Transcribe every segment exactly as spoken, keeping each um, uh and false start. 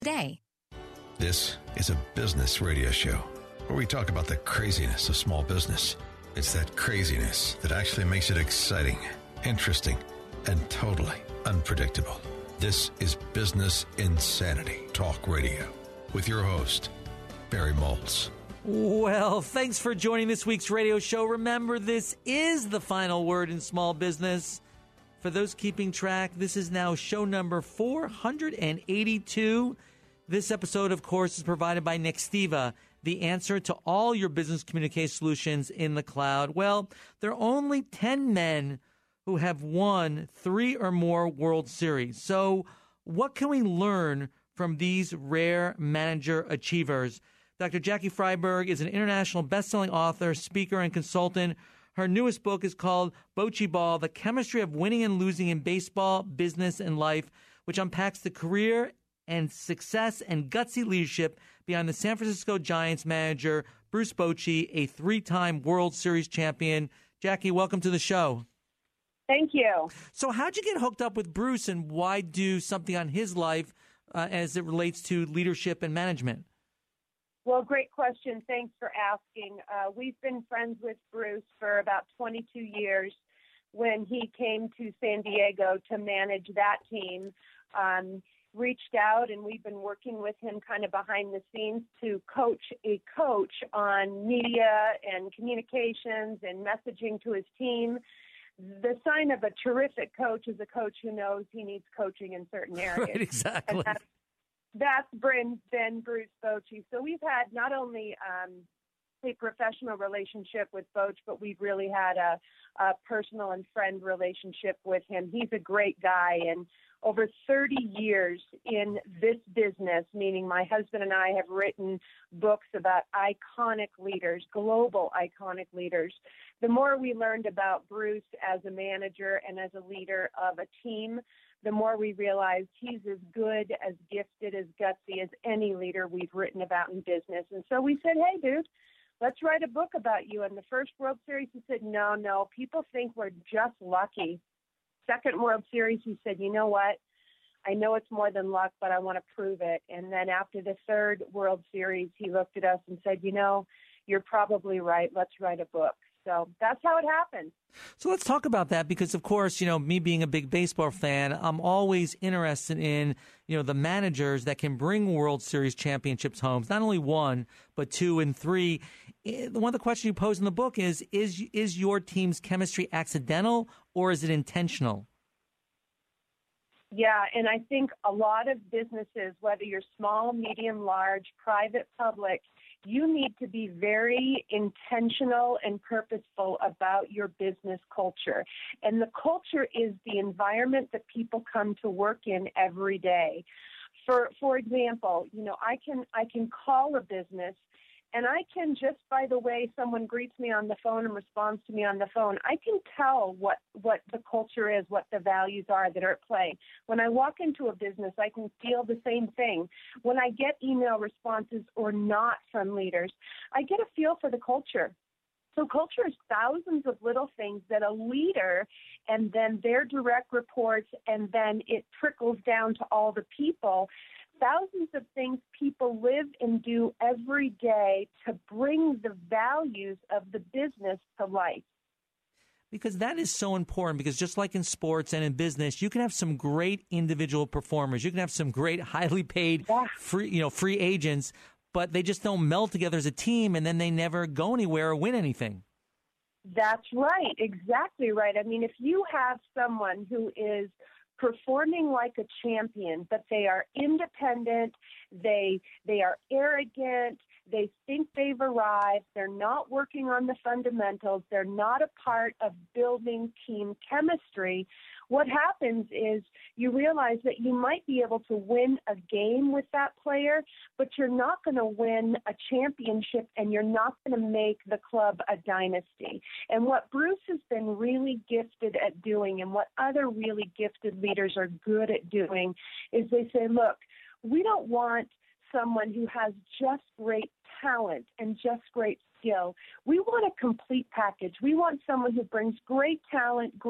today. This is a business radio show where we talk about the craziness of small business. It's that craziness that actually makes it exciting, interesting, and totally unpredictable. This is Business Insanity Talk Radio with your host, Barry Maltz. Well, thanks for joining this week's radio show. Remember, this is the final word in small business. For those keeping track, this is now show number four hundred eighty-two. This episode, of course, is provided by Nextiva, the answer to all your business communication solutions in the cloud. Well, there are only ten men who have won three or more World Series. So what can we learn from these rare manager achievers? Doctor Jackie Freiberg is an international best-selling author, speaker, and consultant. Her newest book is called Bocce Ball, The Chemistry of Winning and Losing in Baseball, Business, and Life, which unpacks the career and success and gutsy leadership behind the San Francisco Giants manager, Bruce Bochy, a three-time World Series champion. Jackie, welcome to the show. Thank you. So how'd you get hooked up with Bruce, and why do something on his life uh, as it relates to leadership and management? Well, great question. Thanks for asking. Uh, we've been friends with Bruce for about twenty-two years. When he came to San Diego to manage that team, um, reached out, and we've been working with him kind of behind the scenes to coach a coach on media and communications and messaging to his team. The sign of a terrific coach is a coach who knows he needs coaching in certain areas. Right, exactly. And that's, that's been, been Bruce Bochy. So we've had not only um, a professional relationship with Boch, but we've really had a, a personal and friend relationship with him. He's a great guy, and over thirty years in this business, meaning my husband and I have written books about iconic leaders, global iconic leaders. The more we learned about Bruce as a manager and as a leader of a team, the more we realized he's as good, as gifted, as gutsy as any leader we've written about in business. And so we said, hey, dude, let's write a book about you. And the first World Series, he said, no, no, people think we're just lucky. Second World Series, he said, you know what? I know it's more than luck, but I want to prove it. And then after the third World Series, he looked at us and said, you know, you're probably right. Let's write a book. So that's how it happened. So let's talk about that because, of course, you know, me being a big baseball fan, I'm always interested in, you know, the managers that can bring World Series championships home. Not only one, but two and three. One of the questions you pose in the book is, is, is your team's chemistry accidental or is it intentional? Yeah, and I think a lot of businesses, whether you're small, medium, large, private, public, you need to be very intentional and purposeful about your business culture. And the culture is the environment that people come to work in every day. For for example, you know, I can I can call a business, and I can, just by the way someone greets me on the phone and responds to me on the phone, I can tell what, what the culture is, what the values are that are at play. When I walk into a business, I can feel the same thing. When I get email responses or not from leaders, I get a feel for the culture. So culture is thousands of little things that a leader and then their direct reports, and then it trickles down to all the people. Thousands of things people live and do every day to bring the values of the business to life. Because that is so important, because just like in sports and in business, you can have some great individual performers. You can have some great, highly paid, yeah. free, you know, free agents, but they just don't meld together as a team, and then they never go anywhere or win anything. That's right. Exactly right. I mean, if you have someone who is performing like a champion, but they are independent, they they are arrogant, they think they've arrived, they're not working on the fundamentals, they're not a part of building team chemistry, what happens is you realize that you might be able to win a game with that player, but you're not going to win a championship, and you're not going to make the club a dynasty. And what Bruce has been really gifted at doing, and what other really gifted leaders are good at doing, is they say, look, we don't want someone who has just great talent and just great skill. We want a complete package. We want someone who brings great talent, great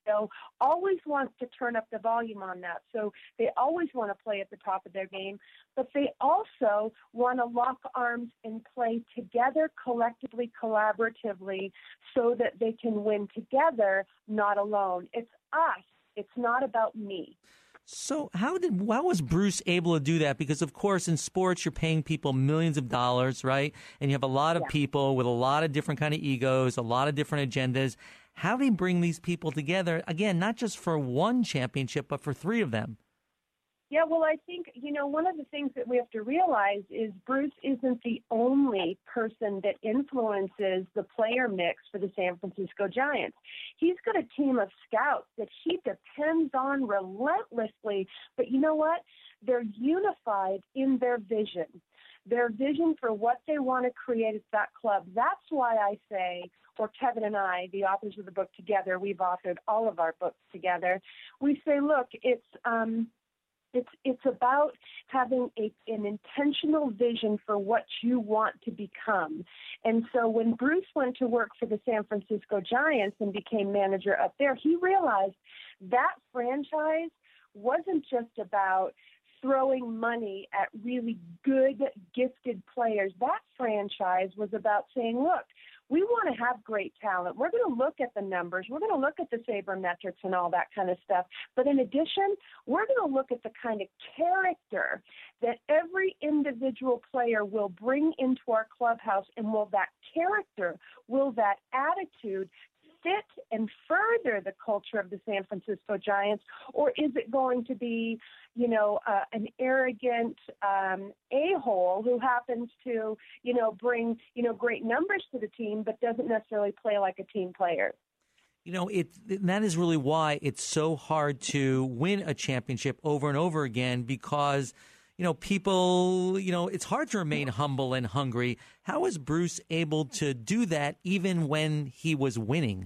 know, always wants to turn up the volume on that. So they always want to play at the top of their game, but they also want to lock arms and play together, collectively, collaboratively, so that they can win together, not alone. It's us. It's not about me. So how did how was Bruce able to do that? Because, of course, in sports, you're paying people millions of dollars, right? And you have a lot of yeah. people with a lot of different kind of egos, a lot of different agendas. How do you bring these people together, again, not just for one championship, but for three of them? Yeah, well, I think, you know, one of the things that we have to realize is Bruce isn't the only person that influences the player mix for the San Francisco Giants. He's got a team of scouts that he depends on relentlessly. But you know what? They're unified in their vision, their vision for what they want to create at that club. That's why I say, or Kevin and I, the authors of the book together, we've authored all of our books together. We say, look, it's um, It's it's about having a, an intentional vision for what you want to become. And so when Bruce went to work for the San Francisco Giants and became manager up there, he realized that franchise wasn't just about throwing money at really good, gifted players. That franchise was about saying, look, we want to have great talent. We're going to look at the numbers. We're going to look at the sabermetrics and all that kind of stuff. But in addition, we're going to look at the kind of character that every individual player will bring into our clubhouse, and will that character, will that attitude fit and further the culture of the San Francisco Giants, or is it going to be, you know, uh, an arrogant um, a-hole who happens to, you know, bring, you know, great numbers to the team, but doesn't necessarily play like a team player? You know, it that is really why it's so hard to win a championship over and over again, because, you know, people, you know, it's hard to remain humble and hungry. How was Bruce able to do that even when he was winning?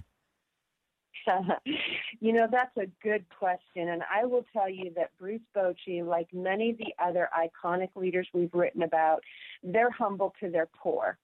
You know, that's a good question. And I will tell you that Bruce Bochy, like many of the other iconic leaders we've written about, they're humble to their core.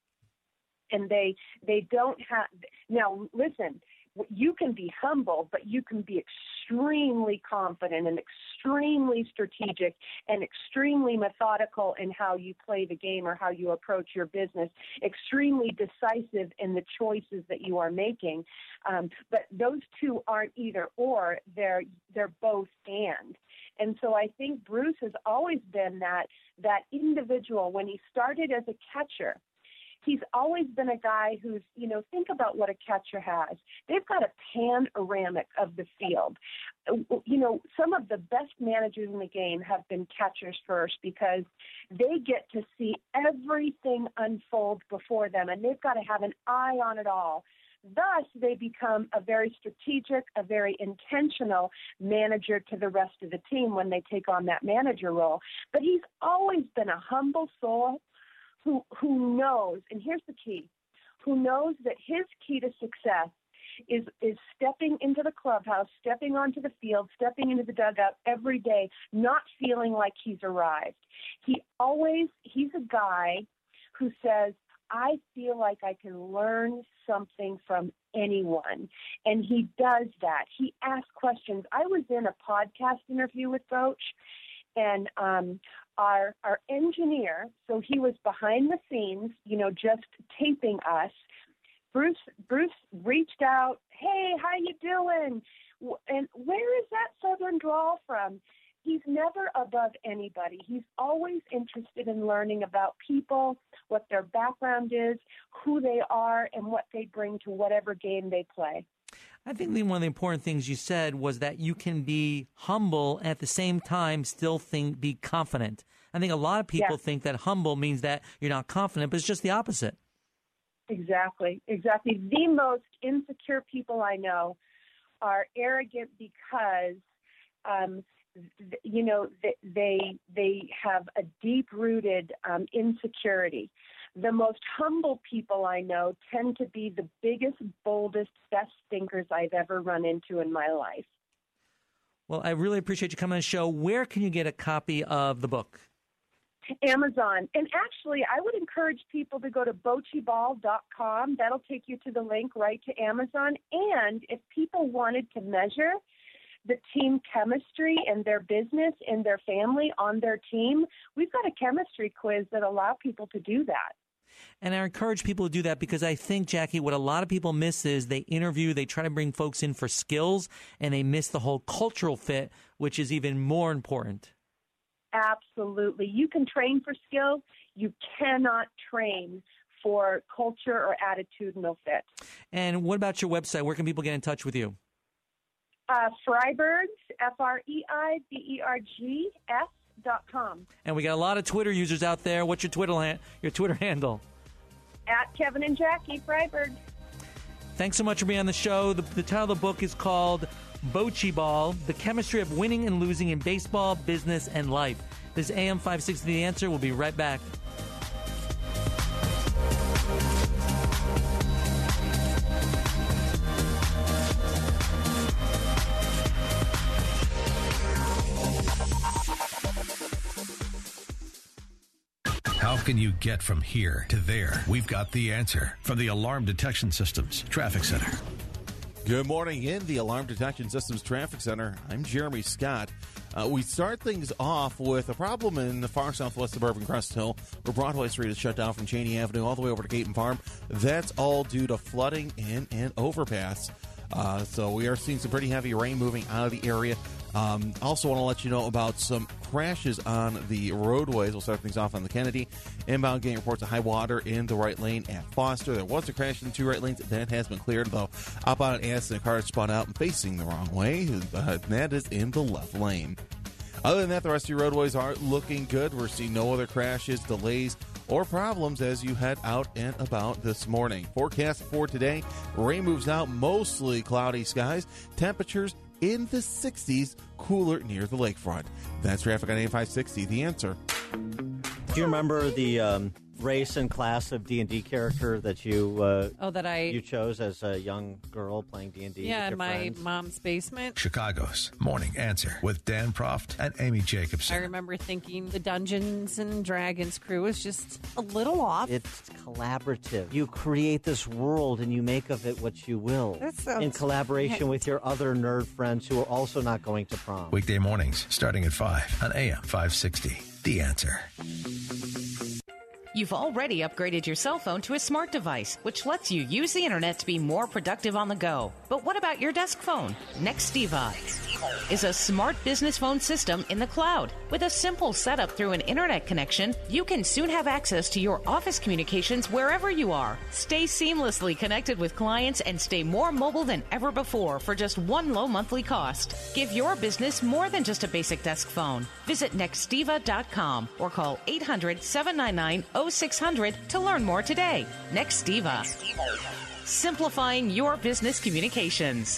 And they they don't have – now, listen, you can be humble, but you can be extremely confident and extremely strategic and extremely methodical in how you play the game or how you approach your business, extremely decisive in the choices that you are making. Um, but those two aren't either or, they're they're both and. And so I think Bruce has always been that that individual. When he started as a catcher, he's always been a guy who's, you know, think about what a catcher has. They've got a panoramic of the field. You know, some of the best managers in the game have been catchers first, because they get to see everything unfold before them, and they've got to have an eye on it all. Thus, they become a very strategic, a very intentional manager to the rest of the team when they take on that manager role. But he's always been a humble soul who who knows, and here's the key, who knows that his key to success is is stepping into the clubhouse, stepping onto the field, stepping into the dugout every day, not feeling like he's arrived. He always, he's a guy who says, I feel like I can learn something from anyone. And he does that. He asks questions. I was in a podcast interview with Coach, and um, our our engineer, so he was behind the scenes, you know, just taping us. Bruce Bruce reached out, hey, how you doing? And where is that Southern drawl from? He's never above anybody. He's always interested in learning about people, what their background is, who they are, and what they bring to whatever game they play. I think one of the important things you said was that you can be humble and at the same time still think be confident. I think a lot of people yeah. think that humble means that you're not confident, but it's just the opposite. Exactly, exactly. The most insecure people I know are arrogant because um, you know, they they have a deep-rooted um, insecurity. The most humble people I know tend to be the biggest, boldest, best thinkers I've ever run into in my life. Well, I really appreciate you coming on the show. Where can you get a copy of the book? Amazon. And actually, I would encourage people to go to bocce ball dot com. That'll take you to the link right to Amazon. And if people wanted to measure the team chemistry in their business, in their family, on their team, we've got a chemistry quiz that allow people to do that. And I encourage people to do that because I think, Jackie, what a lot of people miss is they interview, they try to bring folks in for skills, and they miss the whole cultural fit, which is even more important. Absolutely. You can train for skills. You cannot train for culture or attitudinal fit. And what about your website? Where can people get in touch with you? Uh, Freibergs, F R E I B E R G S dot com. And we got a lot of Twitter users out there. What's your Twitter ha- your Twitter handle? At Kevin and Jackie Freibergs. Thanks so much for being on the show. The, the title of the book is called Bocce Ball, The Chemistry of Winning and Losing in Baseball, Business, and Life. This is A M five sixty The Answer. We'll be right back. How can you get from here to there? We've got the answer from the Alarm Detection Systems Traffic Center. Good morning in the Alarm Detection Systems Traffic Center. I'm Jeremy Scott. Uh, we start things off with a problem in the far southwest suburban Crest Hill, where Broadway Street is shut down from Cheney Avenue all the way over to Caton Farm. That's all due to flooding in an overpass. Uh, so we are seeing some pretty heavy rain moving out of the area. Um, also want to let you know about some crashes on the roadways. We'll start things off on the Kennedy. Inbound getting reports of high water in the right lane at Foster. There was a crash in the two right lanes. That has been cleared, though. Outbound Addison, a car spun out and facing the wrong way. Uh, that is in the left lane. Other than that, the rest of your roadways are looking good. We're seeing no other crashes, delays, or problems as you head out and about this morning. Forecast for today, rain moves out, mostly cloudy skies. Temperatures in the sixties, cooler near the lakefront. That's traffic on A M five sixty, The Answer. Do you remember the um, race and class of D and D character that you uh, oh that I you chose as a young girl playing D and D? Yeah, with your in my friends? mom's basement. Chicago's Morning Answer with Dan Proft and Amy Jacobson. I remember thinking the Dungeons and Dragons crew was just a little off. It's collaborative. You create this world and you make of it what you will. That sounds- in collaboration with your other nerd friends who are also not going to prom. Weekday mornings starting at five on A M five sixty. The Answer. You've already upgraded your cell phone to a smart device, which lets you use the internet to be more productive on the go. But what about your desk phone? Nextiva is a smart business phone system in the cloud. With a simple setup through an internet connection, you can soon have access to your office communications wherever you are. Stay seamlessly connected with clients and stay more mobile than ever before for just one low monthly cost. Give your business more than just a basic desk phone. Visit nextiva dot com or call eight hundred, seven nine nine, oh six hundred to learn more today. Nextiva. Simplifying your business communications.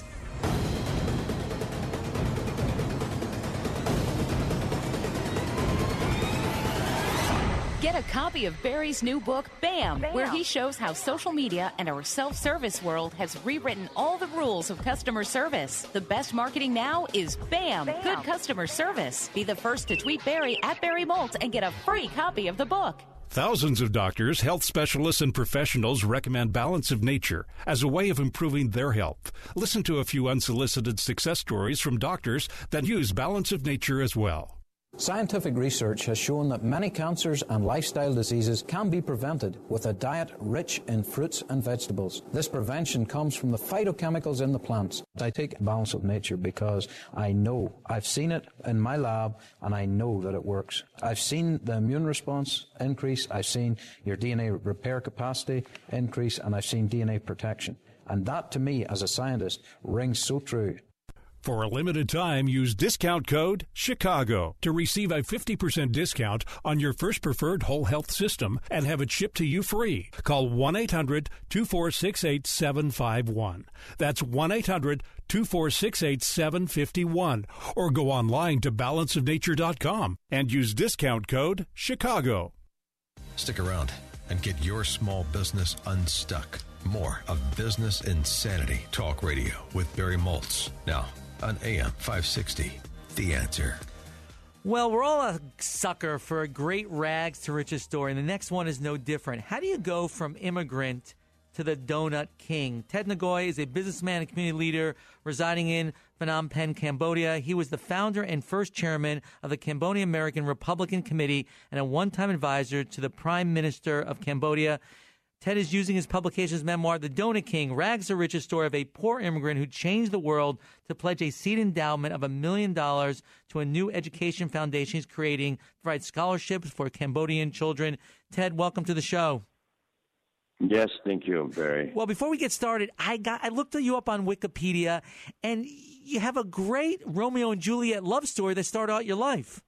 Get a copy of Barry's new book, Bam, Bam, where he shows how social media and our self-service world has rewritten all the rules of customer service. The best marketing now is Bam, Bam. good customer service. Be the first to tweet Barry at Barry Molt and get a free copy of the book. Thousands of doctors, health specialists, and professionals recommend Balance of Nature as a way of improving their health. Listen to a few unsolicited success stories from doctors that use Balance of Nature as well. Scientific research has shown that many cancers and lifestyle diseases can be prevented with a diet rich in fruits and vegetables. This prevention comes from the phytochemicals in the plants. I take Balance of Nature because I know, I've seen it in my lab, and I know that it works. I've seen the immune response increase, I've seen your D N A repair capacity increase, and I've seen D N A protection. And that, to me, as a scientist, rings so true. For a limited time, use discount code CHICAGO to receive a fifty percent discount on your first preferred whole health system and have it shipped to you free. Call one eight hundred, two four six, eight seven five one. That's one eight hundred, two four six, eight seven five one. Or go online to balance of nature dot com and use discount code CHICAGO. Stick around and get your small business unstuck. More of Business Insanity Talk Radio with Barry Moltz. Now, on A M five sixty, The Answer. Well, we're all a sucker for a great rags to riches story, and the next one is no different. How do you go from immigrant to the Donut King? Ted Ngoy is a businessman and community leader residing in Phnom Penh, Cambodia. He was the founder and first chairman of the Cambodian American Republican Committee and a one-time advisor to the Prime Minister of Cambodia. Ted is using his publication's memoir, The Donut King, Rags to Riches Story of a Poor Immigrant Who Changed the World, to pledge a seed endowment of a million dollars to a new education foundation he's creating to provide scholarships for Cambodian children. Ted, welcome to the show. Yes, thank you, Barry. Well, before we get started, I got I looked you up on Wikipedia, and you have a great Romeo and Juliet love story that started out your life.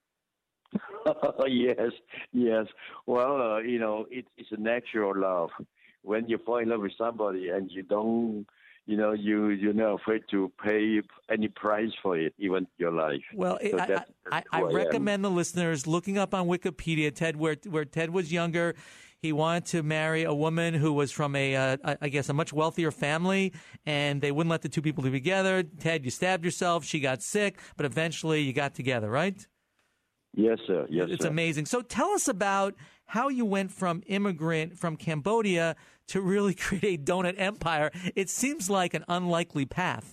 yes, yes. Well, uh, you know, it, it's a natural love. When you fall in love with somebody and you don't, you know, you, you're not afraid to pay any price for it, even your life. Well, so I, that's, I, that's I, I I recommend the listeners looking up on Wikipedia, Ted, where, where Ted was younger. He wanted to marry a woman who was from a, uh, I guess, a much wealthier family, and they wouldn't let the two people be together. Ted, you stabbed yourself. She got sick, but eventually you got together, right? Yes, sir. Yes, It's sir. amazing. So tell us about how you went from immigrant from Cambodia to really create a donut empire. It seems like an unlikely path.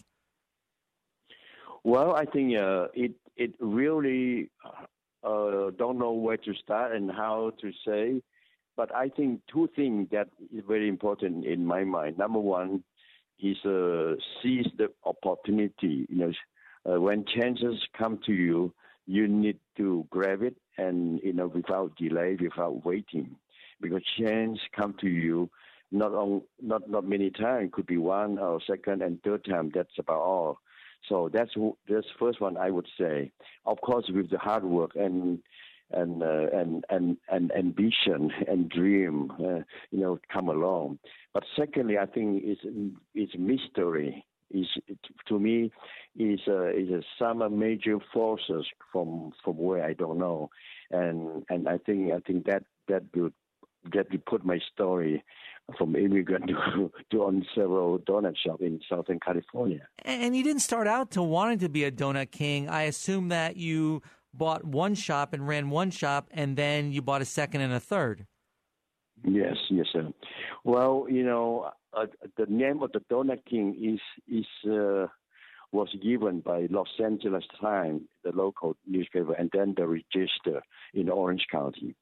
Well, I think uh, it it really uh, don't know where to start and how to say, but I think two things that is very important in my mind. Number one is uh, seize the opportunity. You know, uh, when chances come to you, you need to grab it, and you know, without delay, without waiting, because chance come to you not on not not many times. Could be one or second and third time. That's about all. So that's that's first one I would say. Of course, with the hard work and and uh, and, and and ambition and dream, uh, you know, come along. But secondly, I think it's it's mystery. Is to me is uh, is uh, some major forces from from where I don't know, and and I think I think that that would that would put my story from immigrant to, to on several donut shops in Southern California. And you didn't start out to wanting to be a donut king. I assume that you bought one shop and ran one shop, and then you bought a second and a third. Yes, yes, sir. Well, you know, uh, the name of the Donut King is is uh, was given by Los Angeles Times, the local newspaper, and then the Register in Orange County.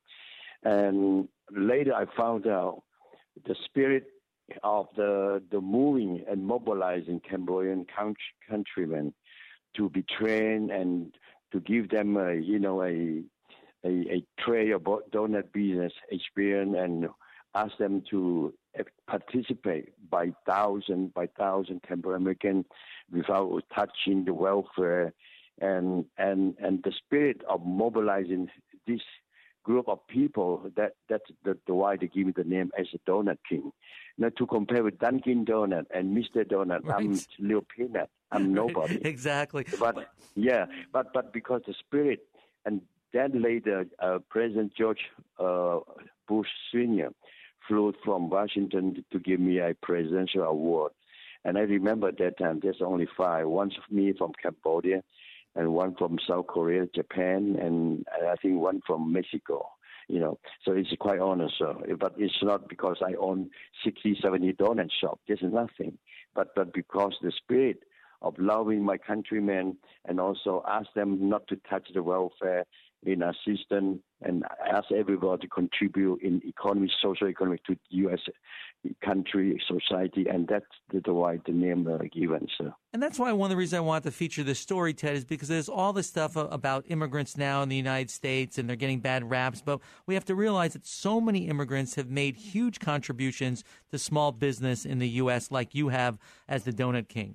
And later, I found out the spirit of the the moving and mobilizing Cambodian countrymen to be trained and to give them, a, you know, a A, a tray of donut business experience and ask them to participate by thousand by thousand Cambodian American without touching the welfare, and and and the spirit of mobilizing this group of people, that that's the, the why they give me the name as a Donut King. Now, to compare with Dunkin' Donut and Mister Donut, right. I'm Little Peanut. I'm nobody. Exactly. But yeah, but but because the spirit, and then later, uh, President George uh, Bush Senior flew from Washington to give me a presidential award. And I remember that time there's only five. One of me from Cambodia, and one from South Korea, Japan, and I think one from Mexico. You know, so it's quite honest. So, but it's not because I own sixty, seventy donut shops. This is nothing. But but because the spirit of loving my countrymen, and also ask them not to touch the welfare in assistance, and ask everybody to contribute in economy, social economy to U S country, society, and that's the, the why the name uh, given. So. And that's why one of the reasons I wanted to feature this story, Ted, is because there's all this stuff about immigrants now in the United States, and they're getting bad raps, but we have to realize that so many immigrants have made huge contributions to small business in the U S, like you have as the Donut King.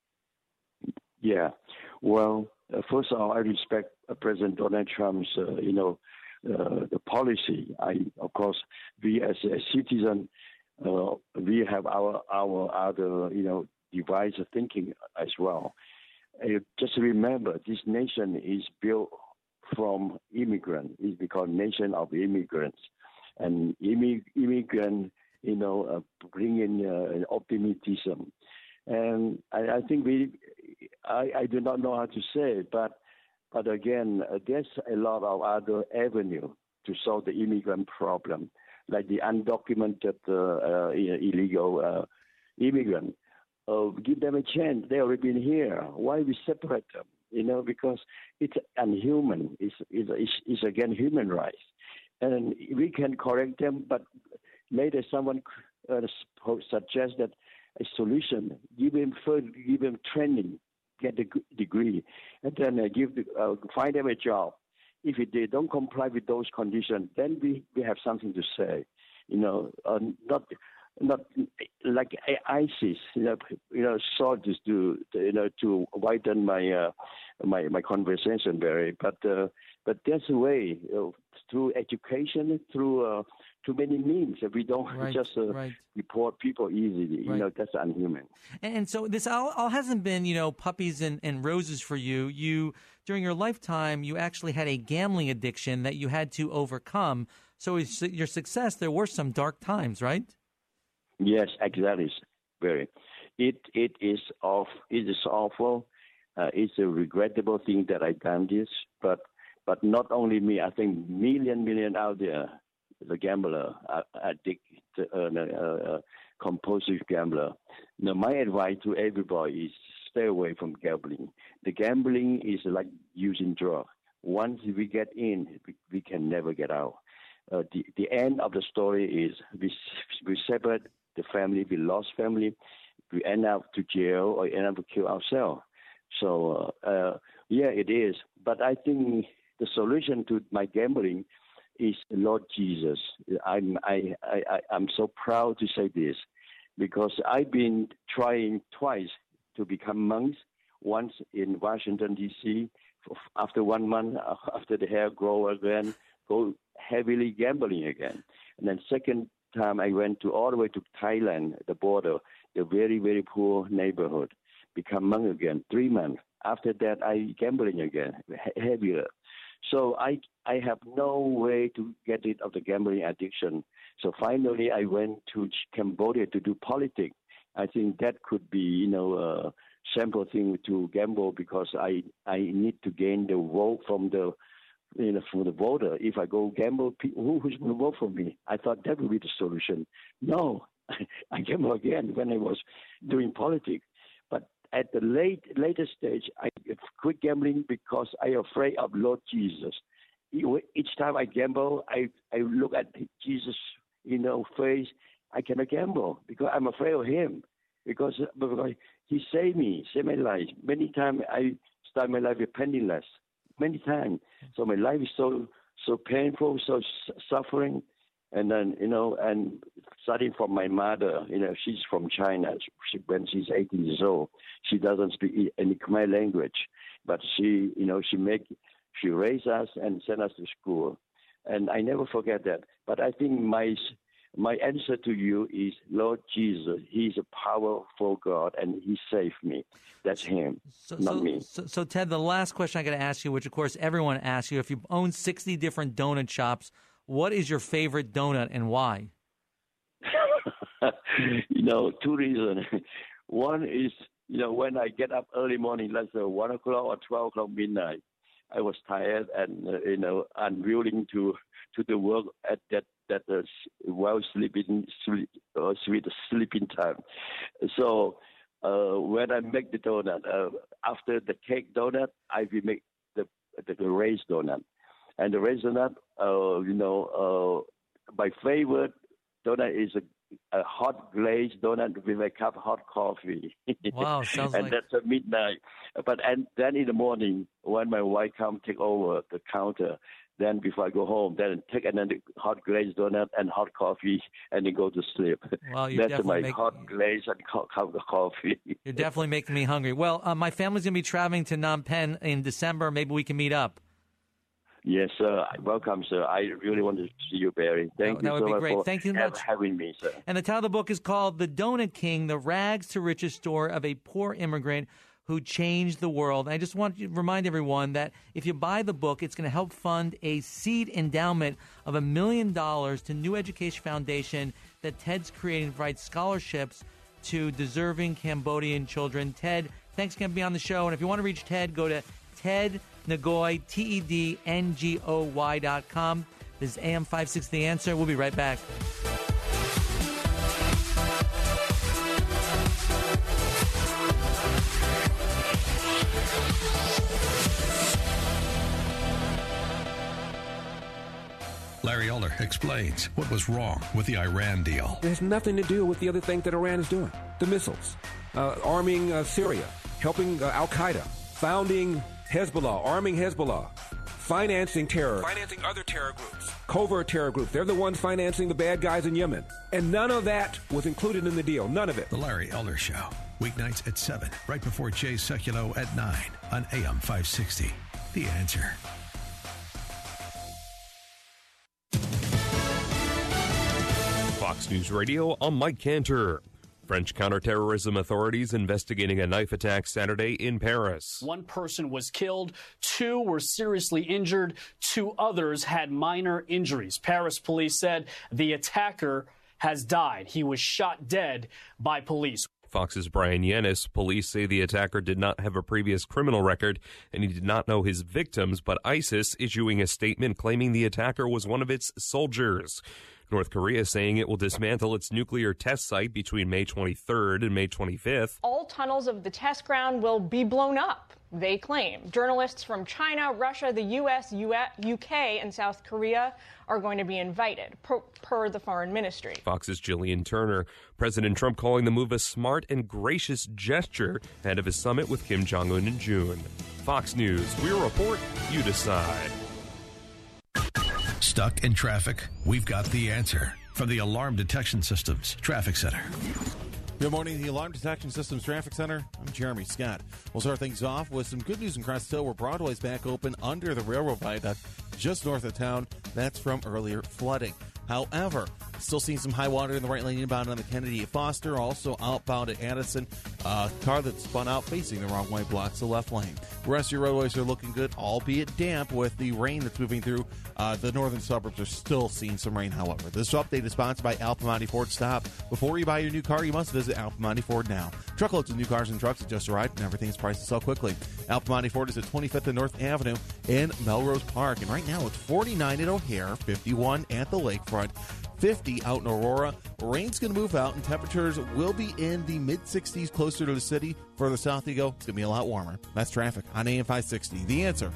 Yeah, well, uh, first of all, I respect uh, President Donald Trump's, uh, you know, uh, the policy. I, of course, we as a citizen, uh, we have our our other, you know, device of thinking as well. Uh, just remember, this nation is built from immigrants. It's because nation of immigrants, and immig- immigrant, you know, uh, bring in uh, optimism. And I, I think we, I, I do not know how to say it, but But again, uh, there's a lot of other avenue to solve the immigrant problem, like the undocumented uh, uh, illegal uh, immigrant. Uh, give them a chance. They already been here. Why we separate them? You know, because it's unhuman. It's, it's, it's, it's against human rights. And we can correct them, but later someone uh, suggests that a solution, give them further, give them training, get the degree, and then uh, give the, uh, find them a job. If it, they don't comply with those conditions, then we, we have something to say. You know, uh, not not like ISIS, you know, you know, soldiers to, to you know to widen my uh, my my conversation, Barry. But uh, but there's a way you know, through education, through uh, too many means. We don't right, just uh, right. report people easily. You right. know, that's unhuman. And so this all, all hasn't been, you know, puppies and, and roses for you. You, during your lifetime, you actually had a gambling addiction that you had to overcome. So is your success, there were some dark times, right? Yes, exactly. Very. It it is off. It is awful. Uh, it's a regrettable thing that I done this, but but not only me. I think million million out there, the gambler, uh, addict, uh, uh, compulsive gambler. Now, my advice to everybody is stay away from gambling. The gambling is like using drugs. Once we get in, we, we can never get out. Uh, the the end of the story is we we separate the family, we lost family, we end up to jail or end up to kill ourselves. So uh, uh, yeah, it is. But I think the solution to my gambling is Lord Jesus. I'm I, I I'm so proud to say this because I've been trying twice to become monks. Once in Washington D C after one month after the hair grow again, go heavily gambling again, and then second time I went to all the way to Thailand, the border, the very very poor neighborhood, become monk again. Three months after that, I gambling again, heavier. So I I have no way to get rid of the gambling addiction. So finally, I went to Cambodia to do politics. I think that could be, you know, a simple thing to gamble because I I need to gain the vote from the, you know, from the voter. If I go gamble, who, who's going to vote for me? I thought that would be the solution. No, I gamble again when I was doing politics. But at the late later stage, I quit gambling because I am afraid of Lord Jesus. Each time I gamble, I, I look at Jesus, you know, face. I cannot gamble because I'm afraid of him. Because, because he saved me, saved my life. Many times I start my life with penniless. Many times. So my life is so so painful, so suffering. And then, you know, and starting from my mother, you know, she's from China. She, when she's eighteen years old, she doesn't speak any Khmer language. But she, you know, she make, she raised us and sent us to school. And I never forget that. But I think my my answer to you is Lord Jesus. He's a powerful God, and he saved me. That's him, so, not so, me. So, so, Ted, the last question I got to ask you, which, of course, everyone asks you, if you own sixty different donut shops, what is your favorite donut and why? You know, two reasons. One is, you know, when I get up early morning, let's say one o'clock or twelve o'clock midnight, I was tired and, uh, you know, unwilling to to the work at that that uh, well sleeping sleep, uh, sweet sleeping time. So uh, when I make the donut, uh, after the cake donut, I will make the the, the raised donut, and the raised donut, uh, you know, uh, my favorite donut is a a hot glazed donut with a cup of hot coffee. Wow, sounds and like... that's at midnight. But and then in the morning, when my wife come take over the counter, then before I go home, then take another hot glazed donut and hot coffee, and then go to sleep. Well, you that's definitely my make... hot glazed and cup of coffee. You're definitely making me hungry. Well, uh, my family's going to be traveling to Phnom Penh in December. Maybe we can meet up. Yes, sir. Welcome, sir. I really want to see you, Barry. Thank that, you that would so be much great. for Thank you have, much. having me, sir. And the title of the book is called The Donut King, The Rags to Riches Story of a Poor Immigrant Who Changed the World. And I just want to remind everyone that if you buy the book, it's going to help fund a seed endowment of a million dollars to New Education Foundation that Ted's creating to provide scholarships to deserving Cambodian children. Ted, thanks again for being on the show. And if you want to reach Ted, go to ted Tedngoy, T E D N G O Y dot com. This is A M five sixty The Answer. We'll be right back. Larry Elder explains what was wrong with the Iran deal. It has nothing to do with the other thing that Iran is doing. The missiles, uh, arming uh, Syria, helping uh, Al-Qaeda, founding Hezbollah, arming Hezbollah, financing terror, financing other terror groups, covert terror groups. They're the ones financing the bad guys in Yemen. And none of that was included in the deal. None of it. The Larry Elder Show, weeknights at seven, right before Jay Sekulow at nine on A M five sixty. The Answer. Fox News Radio, I'm Mike Cantor. French counterterrorism authorities investigating a knife attack Saturday in Paris. One person was killed, two were seriously injured, two others had minor injuries. Paris police said the attacker has died. He was shot dead by police. Fox's Brian Yanis. Police say the attacker did not have a previous criminal record and he did not know his victims, but ISIS issuing a statement claiming the attacker was one of its soldiers. North Korea saying it will dismantle its nuclear test site between May twenty-third and May twenty-fifth. All tunnels of the test ground will be blown up, they claim. Journalists from China, Russia, the U S, U K, and South Korea are going to be invited, per, per the foreign ministry. Fox's Jillian Turner. President Trump calling the move a smart and gracious gesture ahead of his summit with Kim Jong-un in June. Fox News, we report, you decide. Stuck in traffic? We've got the answer from the Alarm Detection Systems Traffic Center. Good morning, the Alarm Detection Systems Traffic Center. I'm Jeremy Scott. We'll start things off with some good news in Crest Hill, where Broadway's back open under the railroad viaduct just north of town. That's from earlier flooding. However, still seeing some high water in the right lane inbound on the Kennedy at Foster, also outbound at Addison. A car that spun out facing the wrong way blocks the left lane. The rest of your roadways are looking good, albeit damp with the rain that's moving through. Uh, the northern suburbs are still seeing some rain, however. This update is sponsored by Al Piemonte Ford. Stop. Before you buy your new car, you must visit Al Piemonte Ford now. Truckloads of new cars and trucks have just arrived, and everything's priced to sell quickly. Al Piemonte Ford is at twenty-fifth and North Avenue in Melrose Park. And right now it's forty-nine at O'Hare, fifty-one at the lakefront, fifty out in Aurora. Rain's going to move out, and temperatures will be in the mid-sixties closer to the city. Further south you go, it's going to be a lot warmer. That's traffic on A M five sixty. The Answer.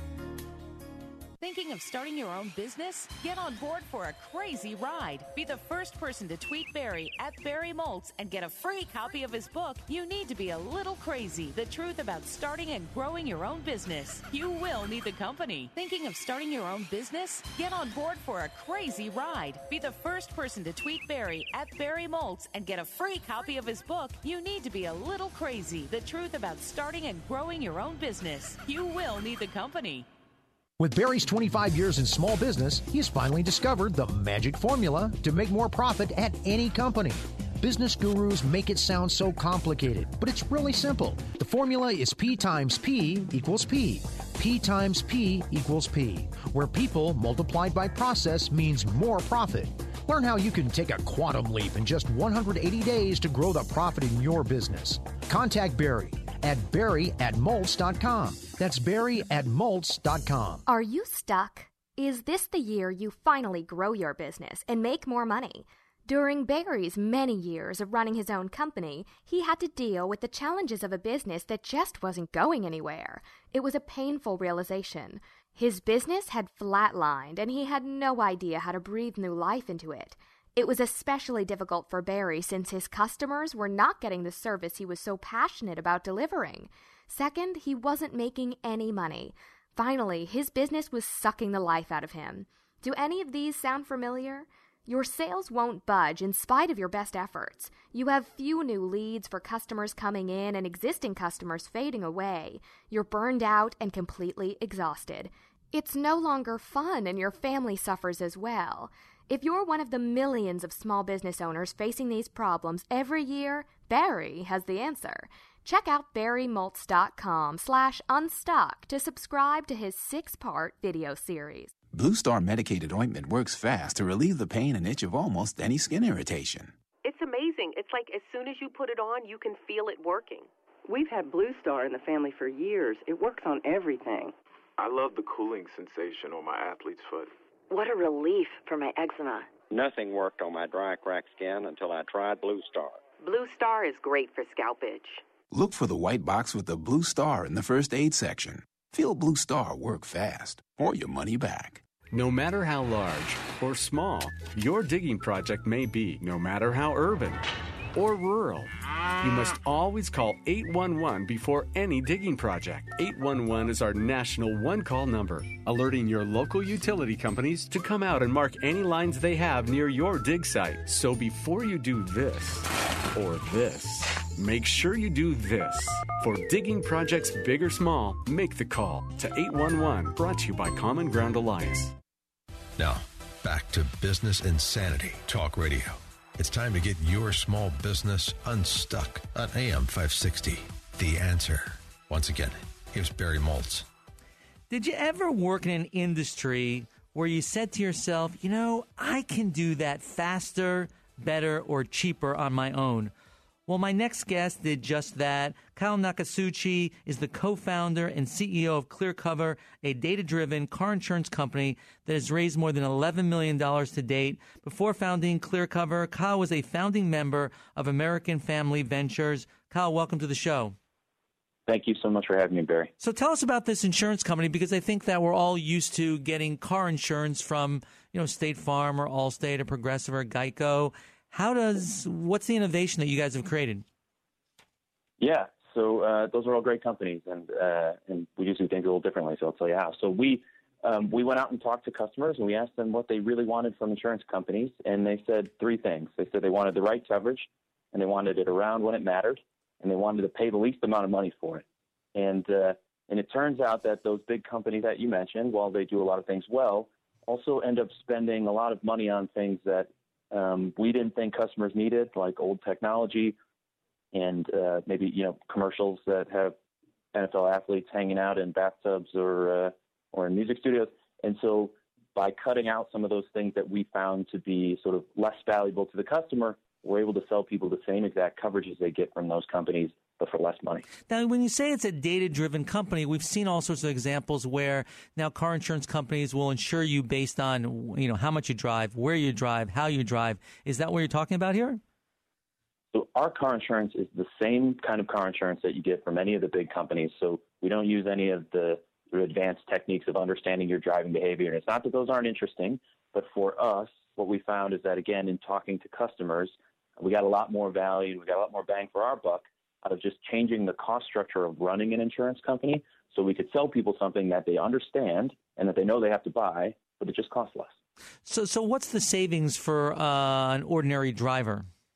Thinking of starting your own business? Get on board for a crazy ride. Be the first person to tweet Barry at Barry Moltz and get a free copy of his book, You Need to Be a Little Crazy, The Truth About Starting and Growing Your Own Business. You will need the company. Thinking of starting your own business? Get on board for a crazy ride. Be the first person to tweet Barry at Barry Moltz and get a free copy of his book, You Need to Be a Little Crazy, The Truth About Starting and Growing Your Own Business. You will need the company. With Barry's twenty-five years in small business, he has finally discovered the magic formula to make more profit at any company. Business gurus make it sound so complicated, but it's really simple. The formula is P times P equals P. P times P equals P, where people multiplied by process means more profit. Learn how you can take a quantum leap in just one hundred eighty days to grow the profit in your business. Contact Barry at barry at moltz dot com. That's barry at moltz dot com. Are you stuck? Is this the year you finally grow your business and make more money? During Barry's many years of running his own company, he had to deal with the challenges of a business that just wasn't going anywhere. It was a painful realization. His business had flatlined, and he had no idea how to breathe new life into it. It was especially difficult for Barry since his customers were not getting the service he was so passionate about delivering. Second, he wasn't making any money. Finally, his business was sucking the life out of him. Do any of these sound familiar? Your sales won't budge in spite of your best efforts. You have few new leads for customers coming in and existing customers fading away. You're burned out and completely exhausted. It's no longer fun, and your family suffers as well. If you're one of the millions of small business owners facing these problems every year, Barry has the answer. Check out barry moltz dot com slash unstuck to subscribe to his six-part video series. Blue Star medicated ointment works fast to relieve the pain and itch of almost any skin irritation. It's amazing. It's like as soon as you put it on, you can feel it working. We've had Blue Star in the family for years. It works on everything. I love the cooling sensation on my athlete's foot. What a relief for my eczema. Nothing worked on my dry, cracked skin until I tried Blue Star. Blue Star is great for scalp itch. Look for the white box with the blue star in the first aid section. Feel Blue Star work fast, or your money back. No matter how large or small your digging project may be, no matter how urban or rural, you must always call eight one one before any digging project. eight one one is our national one-call number, alerting your local utility companies to come out and mark any lines they have near your dig site. So before you do this or this, make sure you do this. For digging projects big or small, make the call to eight one one, brought to you by Common Ground Alliance. Now, back to Business Insanity Talk Radio. It's time to get your small business unstuck on A M five sixty. The Answer. Once again, here's Barry Moltz. Did you ever work in an industry where you said to yourself, you know, I can do that faster, better, or cheaper on my own? Well, my next guest did just that. Kyle Nakasuchi is the co-founder and C E O of ClearCover, a data-driven car insurance company that has raised more than eleven million dollars to date. Before founding ClearCover, Kyle was a founding member of American Family Ventures. Kyle, welcome to the show. Thank you so much for having me, Barry. So tell us about this insurance company, because I think that we're all used to getting car insurance from, you know, State Farm or Allstate or Progressive or Geico. How does, what's the innovation that you guys have created? Yeah, so uh, those are all great companies, and uh, and we do some things a little differently, so I'll tell you how. So we um, we went out and talked to customers, and we asked them what they really wanted from insurance companies, and they said three things. They said they wanted the right coverage, and they wanted it around when it mattered, and they wanted to pay the least amount of money for it. And uh, and it turns out that those big companies that you mentioned, while they do a lot of things well, also end up spending a lot of money on things that Um, we didn't think customers needed, like old technology and uh, maybe, you know, commercials that have N F L athletes hanging out in bathtubs or uh, or in music studios. And so by cutting out some of those things that we found to be sort of less valuable to the customer, we're able to sell people the same exact coverages they get from those companies, but for less money. Now, when you say it's a data-driven company, we've seen all sorts of examples where now car insurance companies will insure you based on, you know, how much you drive, where you drive, how you drive. Is that what you're talking about here? So our car insurance is the same kind of car insurance that you get from any of the big companies. So we don't use any of the advanced techniques of understanding your driving behavior. And it's not that those aren't interesting, but for us, what we found is that, again, in talking to customers, we got a lot more value, we got a lot more bang for our buck out of just changing the cost structure of running an insurance company, so we could sell people something that they understand and that they know they have to buy, but it just costs less. So, so what's the savings for uh, an ordinary driver?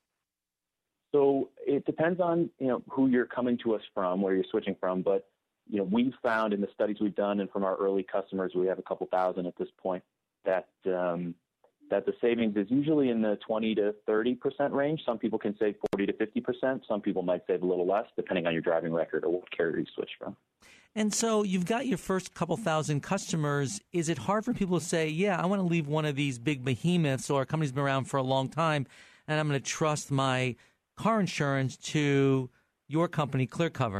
So it depends on, you know, who you're coming to us from, where you're switching from. But, you know, we've found in the studies we've done and from our early customers, we have a couple thousand at this point, that um, that the savings is usually in the twenty to thirty percent range. Some people can save forty to fifty percent. Some people might save a little less, depending on your driving record or what carrier you switch from. And so you've got your first couple thousand customers. Is it hard for people to say, yeah, I want to leave one of these big behemoths or a company's been around for a long time, and I'm going to trust my car insurance to your company, ClearCover?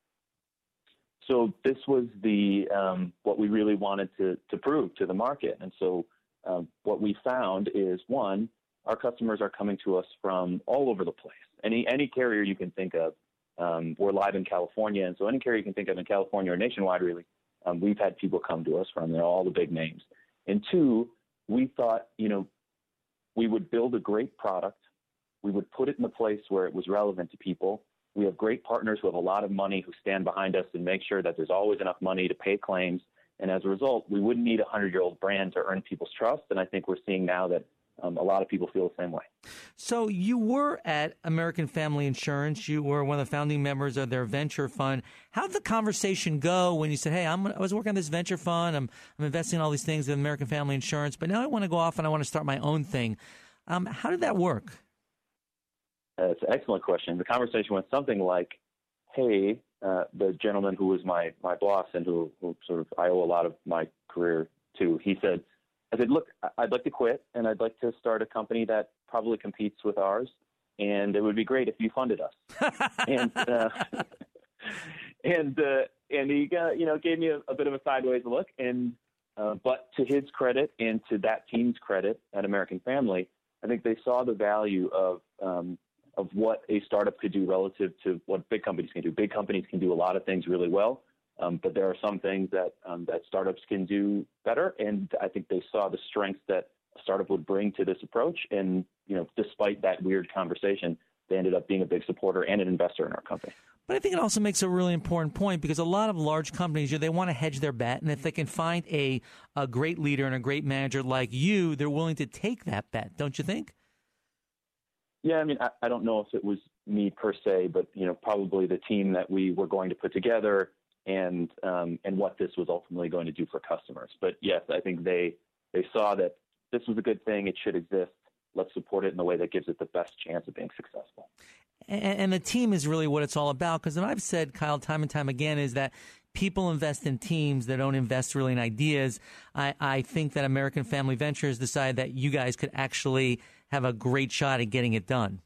So this was the um, what we really wanted to, to prove to the market. And so Um, what we found is, one, our customers are coming to us from all over the place. Any any carrier you can think of. Um, we're live in California, and so any carrier you can think of in California or nationwide, really, um, we've had people come to us from, you know, all the big names. And two, we thought, you know, we would build a great product. We would put it in a place where it was relevant to people. We have great partners who have a lot of money who stand behind us and make sure that there's always enough money to pay claims. And as a result, we wouldn't need a hundred-year-old brand to earn people's trust. And I think we're seeing now that um, a lot of people feel the same way. So you were at American Family Insurance. You were one of the founding members of their venture fund. How did the conversation go when you said, hey, I'm, I was working on this venture fund. I'm, I'm investing in all these things with American Family Insurance, but now I want to go off and I want to start my own thing. Um, how did that work? That's an excellent question. The conversation went something like, hey, Uh, the gentleman who was my, my boss and who, who sort of I owe a lot of my career to, he said, I said, look, I'd like to quit, and I'd like to start a company that probably competes with ours, and it would be great if you funded us. and uh, and uh, and he uh, you know gave me a, a bit of a sideways look. And uh, but to his credit and to that team's credit at American Family, I think they saw the value of um, of what a startup could do relative to what big companies can do. Big companies can do a lot of things really well, um, but there are some things that um, that startups can do better. And I think they saw the strengths that a startup would bring to this approach. And you know, despite that weird conversation, they ended up being a big supporter and an investor in our company. But I think it also makes a really important point because a lot of large companies, they want to hedge their bet. And if they can find a, a great leader and a great manager like you, they're willing to take that bet, don't you think? Yeah, I mean, I, I don't know if it was me per se, but, you know, probably the team that we were going to put together and um, and what this was ultimately going to do for customers. But, yes, I think they they saw that this was a good thing. It should exist. Let's support it in the way that gives it the best chance of being successful. And, and the team is really what it's all about. Because what I've said, Kyle, time and time again, is that people invest in teams. They don't invest really in ideas. I, I think that American Family Ventures decided that you guys could actually have a great shot at getting it done.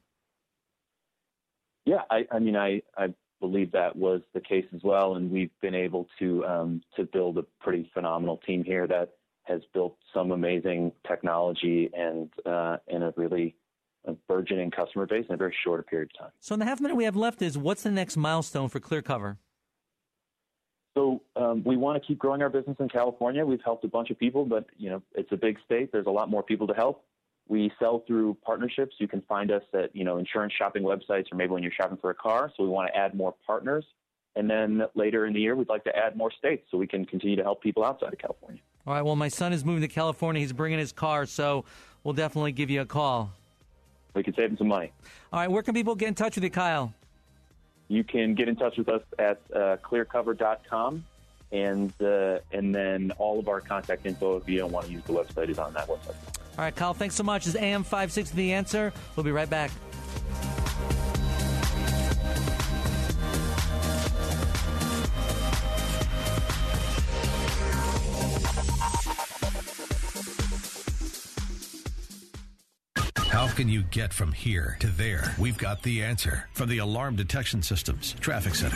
Yeah, I, I mean, I, I believe that was the case as well. And we've been able to um, to build a pretty phenomenal team here that has built some amazing technology and uh, and a really a burgeoning customer base in a very short period of time. So in the half minute we have left is, what's the next milestone for ClearCover? So um, we want to keep growing our business in California. We've helped a bunch of people, but you know it's a big state. There's a lot more people to help. We sell through partnerships. You can find us at you know insurance shopping websites, or maybe when you're shopping for a car. So we want to add more partners. And then later in the year, we'd like to add more states so we can continue to help people outside of California. All right, well, my son is moving to California. He's bringing his car, so we'll definitely give you a call. We can save him some money. All right, where can people get in touch with you, Kyle? You can get in touch with us at uh, clear cover dot com, and uh, and then all of our contact info, if you don't want to use the website, is on that website. All right, Kyle, thanks so much. This is A M five sixty The Answer. We'll be right back. How can you get from here to there? We've got the answer from the Alarm Detection Systems Traffic Center.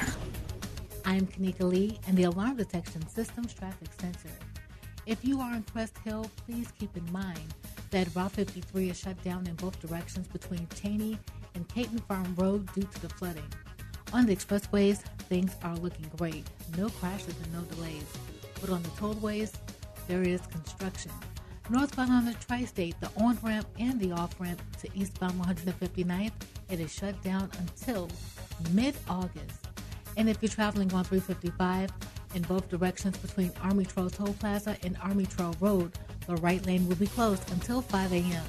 I'm Kanika Lee in the Alarm Detection Systems Traffic Center. If you are in Crest Hill, please keep in mind that Route fifty-three is shut down in both directions between Cheney and Caton Farm Road due to the flooding. On the expressways, things are looking great. No crashes and no delays. But on the tollways, there is construction. Northbound on the Tri-State, the on-ramp and the off-ramp to eastbound one hundred fifty-ninth, it is shut down until mid-August. And if you're traveling on three fifty-five, in both directions between Army Trail Toll Plaza and Army Trail Road, the right lane will be closed until five a.m.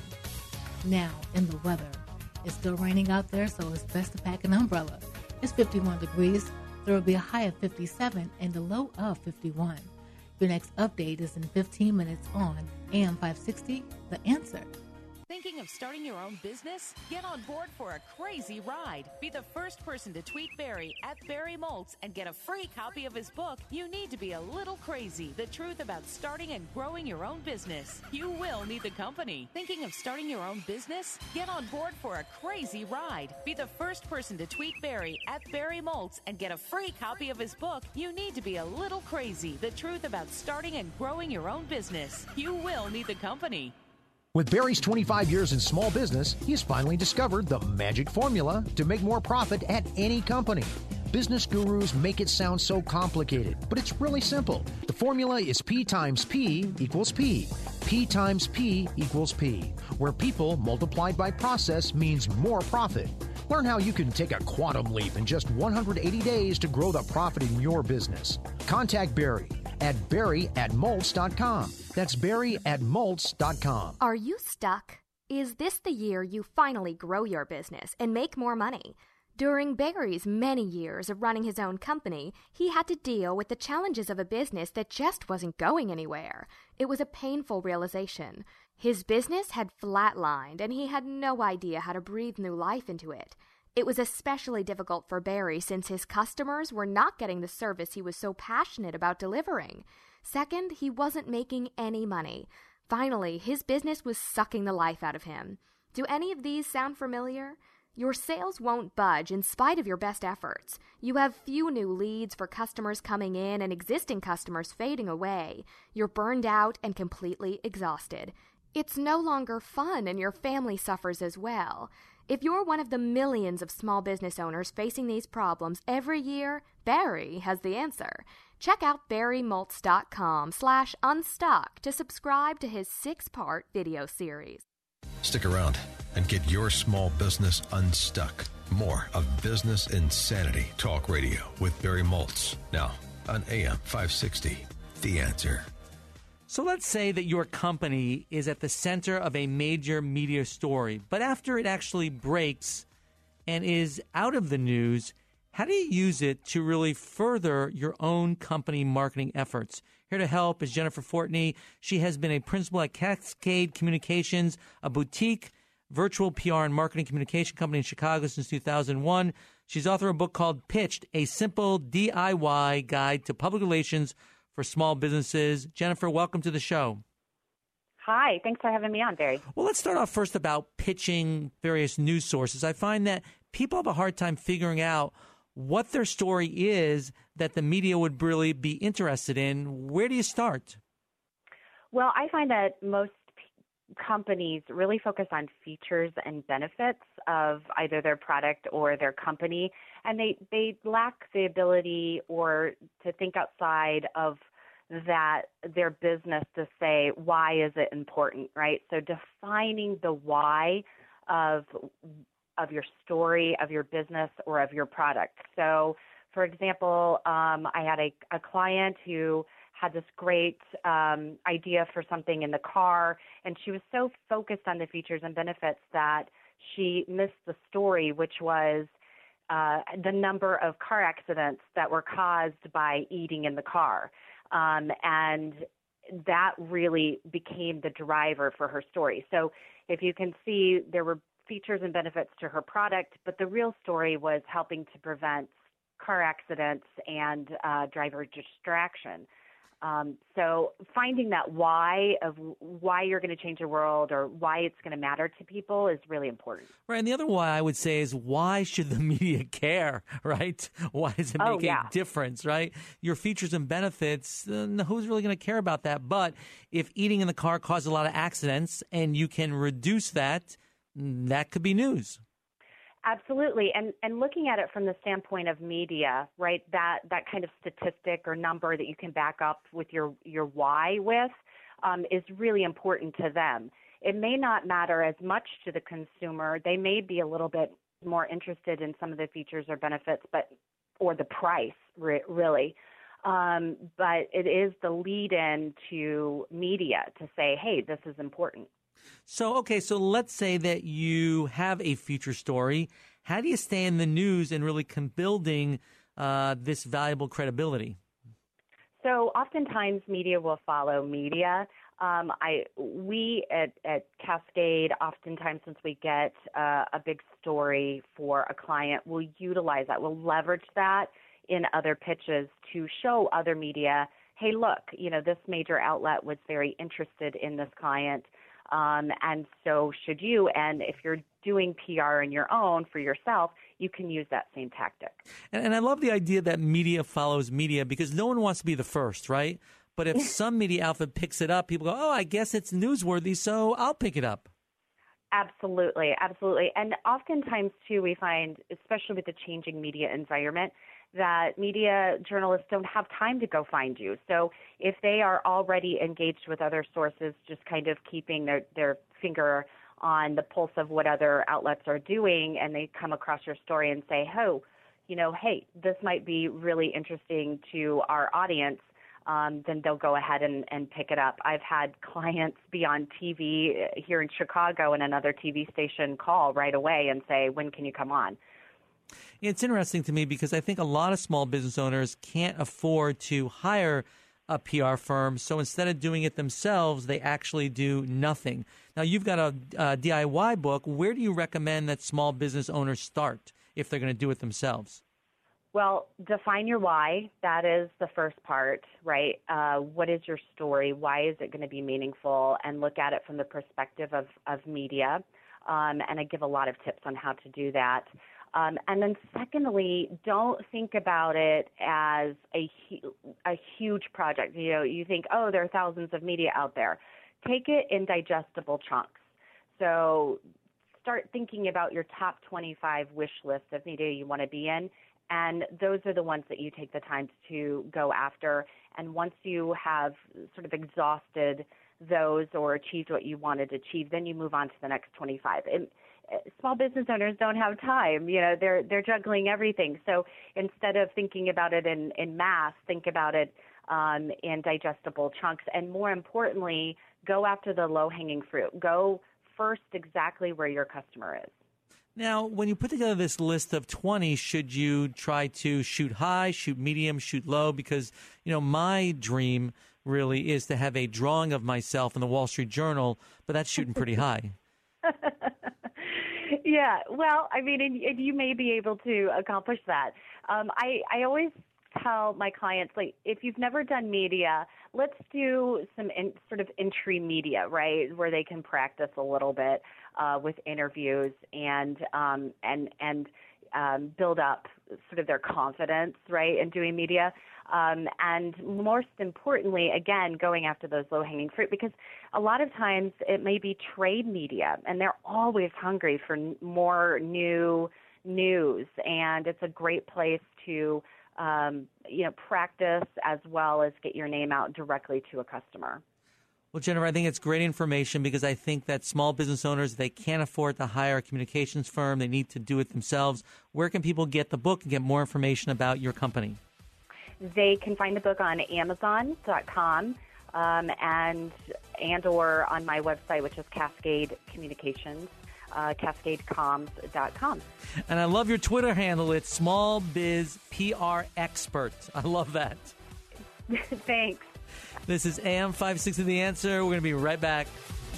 Now, in the weather. It's still raining out there, so it's best to pack an umbrella. It's fifty-one degrees. There will be a high of fifty-seven and a low of fifty-one. Your next update is in fifteen minutes on A M five sixty, The Answer. Thinking of starting your own business? Get on board for a crazy ride. Be the first person to tweet Barry at Barry Moltz and get a free copy of his book, You Need to Be a Little Crazy, The Truth About Starting and Growing Your Own Business. You will need the company. Thinking of starting your own business? Get on board for a crazy ride. Be the first person to tweet Barry at Barry Moltz and get a free copy of his book, You Need to Be a Little Crazy, The Truth About Starting and Growing Your Own Business. You will need the company. With Barry's twenty-five years in small business, he has finally discovered the magic formula to make more profit at any company. Business gurus make it sound so complicated, but it's really simple. The formula is P times P equals P. P times P equals P, where people multiplied by process means more profit. Learn how you can take a quantum leap in just one hundred eighty days to grow the profit in your business. Contact Barry at barry at moltz dot com. That's barry at moltz dot com. Are you stuck? Is this the year you finally grow your business and make more money? During Barry's many years of running his own company, he had to deal with the challenges of a business that just wasn't going anywhere. It was a painful realization. His business had flatlined, and he had no idea how to breathe new life into it. It was especially difficult for Barry since his customers were not getting the service he was so passionate about delivering. Second, he wasn't making any money. Finally, his business was sucking the life out of him. Do any of these sound familiar? Your sales won't budge in spite of your best efforts. You have few new leads for customers coming in and existing customers fading away. You're burned out and completely exhausted. It's no longer fun and your family suffers as well. If you're one of the millions of small business owners facing these problems every year, Barry has the answer. Check out barry moltz dot com slash unstuck to subscribe to his six-part video series. Stick around and get your small business unstuck. More of Business Insanity Talk Radio with Barry Moltz. Now on A M five sixty, The Answer. So let's say that your company is at the center of a major media story, but after it actually breaks and is out of the news, how do you use it to really further your own company marketing efforts? Here to help is Jennifer Fortney. She has been a principal at Cascade Communications, a boutique virtual P R and marketing communication company in Chicago since two thousand one. She's author of a book called Pitched, a simple D I Y guide to public relations for small businesses. Jennifer, welcome to the show. Hi, thanks for having me on, Barry. Well, let's start off first about pitching various news sources. I find that people have a hard time figuring out what their story is that the media would really be interested in. Where do you start? Well, I find that most p- companies really focus on features and benefits of either their product or their company, and they, they lack the ability or to think outside of that their business to say, why is it important, right? So defining the why of of your story, of your business, or of your product. So, for example, um, I had a, a client who had this great um, idea for something in the car, and she was so focused on the features and benefits that she missed the story, which was uh, the number of car accidents that were caused by eating in the car. Um, and that really became the driver for her story. So if you can see, there were features and benefits to her product, but the real story was helping to prevent car accidents and uh, driver distraction. Um, so finding that why of why you're going to change the world or why it's going to matter to people is really important. Right. And the other why I would say is, why should the media care, right? Why does it make oh, yeah. a difference, right? Your features and benefits, uh, who's really going to care about that? But if eating in the car causes a lot of accidents and you can reduce that, that could be news. Absolutely. And and looking at it from the standpoint of media, right, that, that kind of statistic or number that you can back up with your, your why with um, is really important to them. It may not matter as much to the consumer. They may be a little bit more interested in some of the features or benefits, but or the price, re- really. Um, but it is the lead-in to media to say, hey, this is important. So, okay, so let's say that you have a feature story. How do you stay in the news and really come building uh, this valuable credibility? So oftentimes media will follow media. Um, I we at, at Cascade, oftentimes since we get uh, a big story for a client, we'll utilize that. We'll leverage that in other pitches to show other media, hey, look, you know, this major outlet was very interested in this client. Um, and so should you. And if you're doing P R on your own for yourself, you can use that same tactic. And, and I love the idea that media follows media, because no one wants to be the first, right? But if some media outfit picks it up, people go, oh, I guess it's newsworthy, so I'll pick it up. Absolutely, absolutely. And oftentimes, too, we find, especially with the changing media environment, that media journalists don't have time to go find you. So if they are already engaged with other sources, just kind of keeping their, their finger on the pulse of what other outlets are doing, and they come across your story and say, oh, you know, hey, this might be really interesting to our audience, um, then they'll go ahead and, and pick it up. I've had clients be on T V here in Chicago and another T V station call right away and say, when can you come on? It's interesting to me because I think a lot of small business owners can't afford to hire a P R firm. So instead of doing it themselves, they actually do nothing. Now, you've got a, a D I Y book. Where do you recommend that small business owners start if they're going to do it themselves? Well, define your why. That is the first part, right? Uh, what is your story? Why is it going to be meaningful? And look at it from the perspective of, of media. um, and I give a lot of tips on how to do that. Um, and then secondly, don't think about it as a, hu- a huge project. You know, you think, oh, there are thousands of media out there. Take it in digestible chunks. So start thinking about your top twenty-five wish list of media you want to be in, and those are the ones that you take the time to go after. And once you have sort of exhausted those or achieved what you wanted to achieve, then you move on to the next twenty-five. And small business owners don't have time. You know, they're they're juggling everything. So instead of thinking about it in, in mass, think about it um, in digestible chunks. And more importantly, go after the low-hanging fruit. Go first exactly where your customer is. Now, when you put together this list of twenty, should you try to shoot high, shoot medium, shoot low? Because, you know, my dream really is to have a drawing of myself in the Wall Street Journal, but that's shooting pretty high. Yeah, well, I mean, and, and you may be able to accomplish that. Um, I, I always tell my clients, like, if you've never done media, let's do some in, sort of entry media, right, where they can practice a little bit uh, with interviews and um, and and um, build up sort of their confidence, right, in doing media. Um, and most importantly, again, going after those low-hanging fruit, because a lot of times it may be trade media, and they're always hungry for n- more new news, and it's a great place to um, you know, practice as well as get your name out directly to a customer. Well, Jennifer, I think it's great information because I think that small business owners, they can't afford to hire a communications firm. They need to do it themselves. Where can people get the book and get more information about your company? They can find the book on Amazon dot com um, and and or on my website, which is Cascade Communications, uh, cascade comms dot com. And I love your Twitter handle. It's Small Biz P R Expert. I love that. Thanks. This is A M five sixty The Answer. We're going to be right back.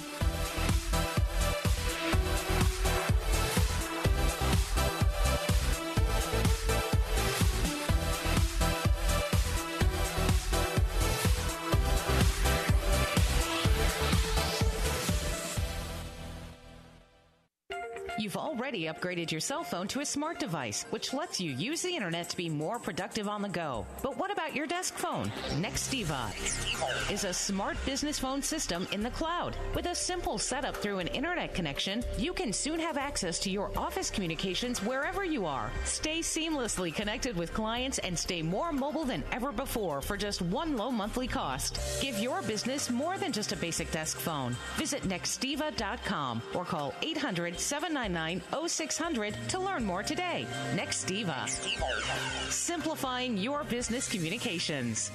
You've already upgraded your cell phone to a smart device, which lets you use the internet to be more productive on the go. But what about your desk phone? Nextiva is a smart business phone system in the cloud. With a simple setup through an internet connection, you can soon have access to your office communications wherever you are. Stay seamlessly connected with clients and stay more mobile than ever before for just one low monthly cost. Give your business more than just a basic desk phone. Visit nextiva dot com or call eight hundred, seven nine nine, oh six hundred to learn more today. Nextiva. Simplifying your business communications.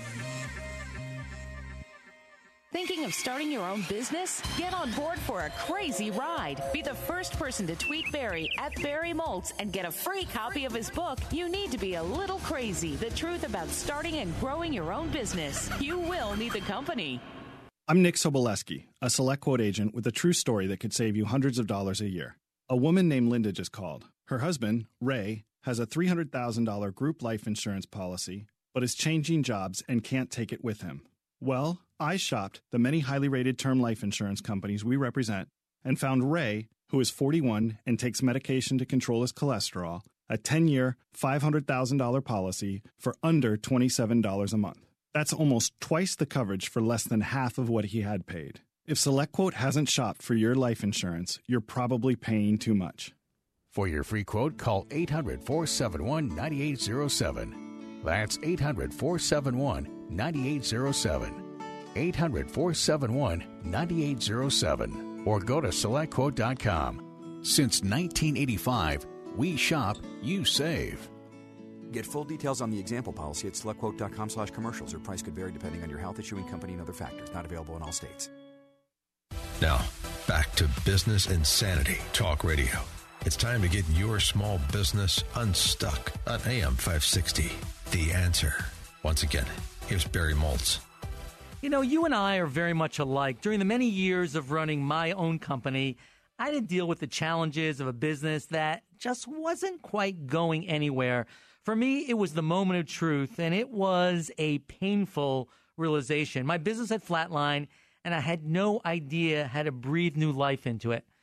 Thinking of starting your own business? Get on board for a crazy ride. Be the first person to tweet Barry at Barry Moltz and get a free copy of his book, You Need to Be a Little Crazy, The Truth About Starting and Growing Your Own Business. You will need the company. I'm Nick Soboleski, a Select Quote agent with a true story that could save you hundreds of dollars a year. A woman named Linda just called. Her husband, Ray, has a three hundred thousand dollars group life insurance policy, but is changing jobs and can't take it with him. Well, I shopped the many highly rated term life insurance companies we represent and found Ray, who is forty-one and takes medication to control his cholesterol, a ten-year, five hundred thousand dollars policy for under twenty-seven dollars a month. That's almost twice the coverage for less than half of what he had paid. If SelectQuote hasn't shopped for your life insurance, you're probably paying too much. For your free quote, call eight hundred, four seven one, nine eight zero seven. That's eight hundred, four seven one, nine eight zero seven. eight hundred, four seven one, nine eight zero seven. Or go to select quote dot com. Since nineteen eighty-five, we shop, you save. Get full details on the example policy at select quote dot com slash commercials. Or price could vary depending on your health, issuing company, and other factors. Not available in all states. Now, back to Business Insanity Talk Radio. It's time to get your small business unstuck on A M five sixty. The Answer. Once again, here's Barry Moltz. You know, you and I are very much alike. During the many years of running my own company, I had to deal with the challenges of a business that just wasn't quite going anywhere. For me, it was the moment of truth, and it was a painful realization. My business had flatlined, and I had no idea how to breathe new life into it.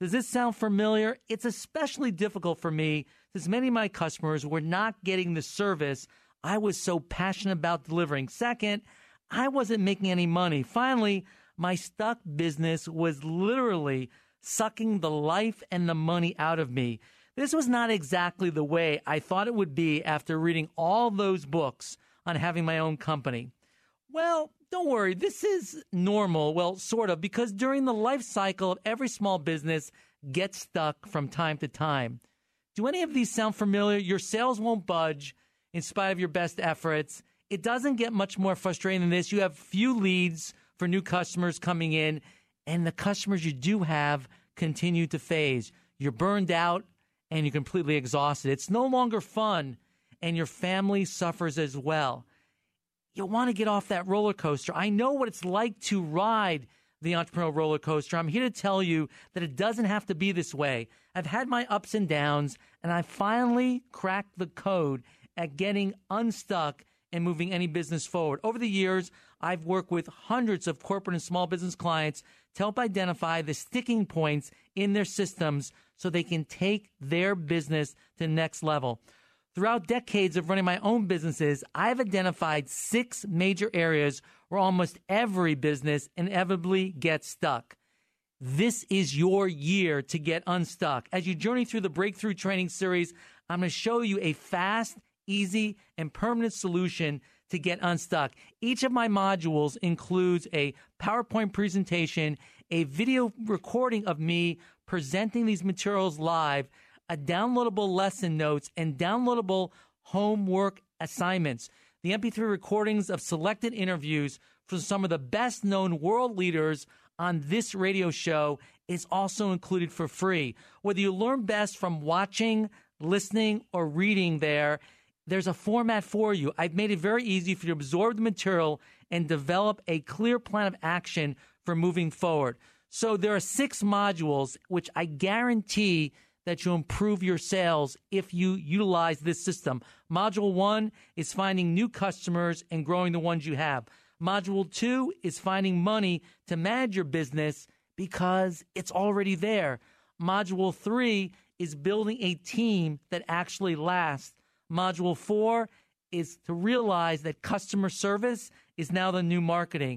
Does this sound familiar? It's especially difficult for me since many of my customers were not getting the service I was so passionate about delivering. Second, I wasn't making any money. Finally, my stuck business was literally sucking the life and the money out of me. This was not exactly the way I thought it would be after reading all those books on having my own company. Well, don't worry, this is normal, well, sort of, because during the life cycle of every small business gets stuck from time to time. Do any of these sound familiar? Your sales won't budge in spite of your best efforts. It doesn't get much more frustrating than this. You have few leads for new customers coming in, and the customers you do have continue to phase. You're burned out, and you're completely exhausted. It's no longer fun, and your family suffers as well. You'll want to get off that roller coaster. I know what it's like to ride the entrepreneurial roller coaster. I'm here to tell you that it doesn't have to be this way. I've had my ups and downs, and I finally cracked the code at getting unstuck and moving any business forward. Over the years, I've worked with hundreds of corporate and small business clients to help identify the sticking points in their systems so they can take their business to the next level. Throughout decades of running my own businesses, I've identified six major areas where almost every business inevitably gets stuck. This is your year to get unstuck. As you journey through the Breakthrough Training Series, I'm going to show you a fast, easy, and permanent solution to get unstuck. Each of my modules includes a PowerPoint presentation, a video recording of me presenting these materials live, a downloadable lesson notes, and downloadable homework assignments. The M P three recordings of selected interviews from some of the best-known world leaders on this radio show is also included for free. Whether you learn best from watching, listening, or reading there, there's a format for you. I've made it very easy for you to absorb the material and develop a clear plan of action for moving forward. So there are six modules which I guarantee that you'll improve your sales if you utilize this system. Module one is finding new customers and growing the ones you have. Module two is finding money to manage your business because it's already there. Module three is building a team that actually lasts. Module four is to realize that customer service is now the new marketing.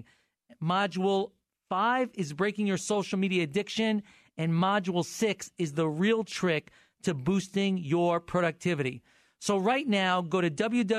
Module five is breaking your social media addiction. And Module six is the real trick to boosting your productivity. So right now, go to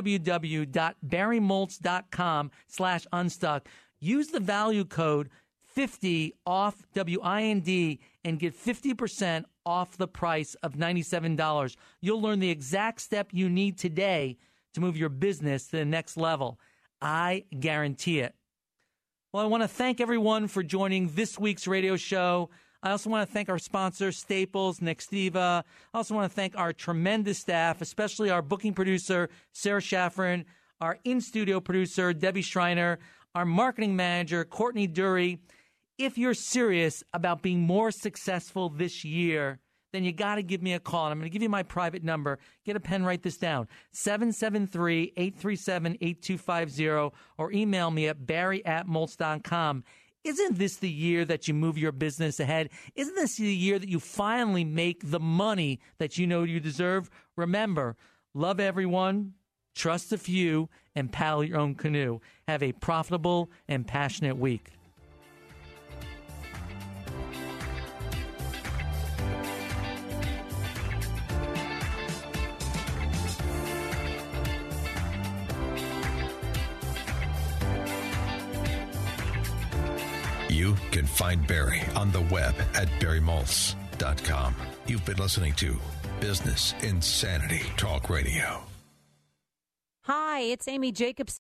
www.barrymoltz.com slash unstuck. Use the value code fifty off W I N D and get fifty percent off the price of ninety-seven dollars. You'll learn the exact step you need today to move your business to the next level. I guarantee it. Well, I want to thank everyone for joining this week's radio show. I also want to thank our sponsors, Staples, Nextiva. I also want to thank our tremendous staff, especially our booking producer, Sarah Schafferin, our in-studio producer, Debbie Schreiner, our marketing manager, Courtney Dury. If you're serious about being more successful this year, then you got to give me a call. And I'm going to give you my private number. Get a pen, write this down, seven seven three, eight three seven, eight two five zero, or email me at barry at moltz dot com. Isn't this the year that you move your business ahead? Isn't this the year that you finally make the money that you know you deserve? Remember, love everyone, trust a few, and paddle your own canoe. Have a profitable and passionate week. You can find Barry on the web at barry moltz dot com. You've been listening to Business Insanity Talk Radio. Hi, it's Amy Jacobs.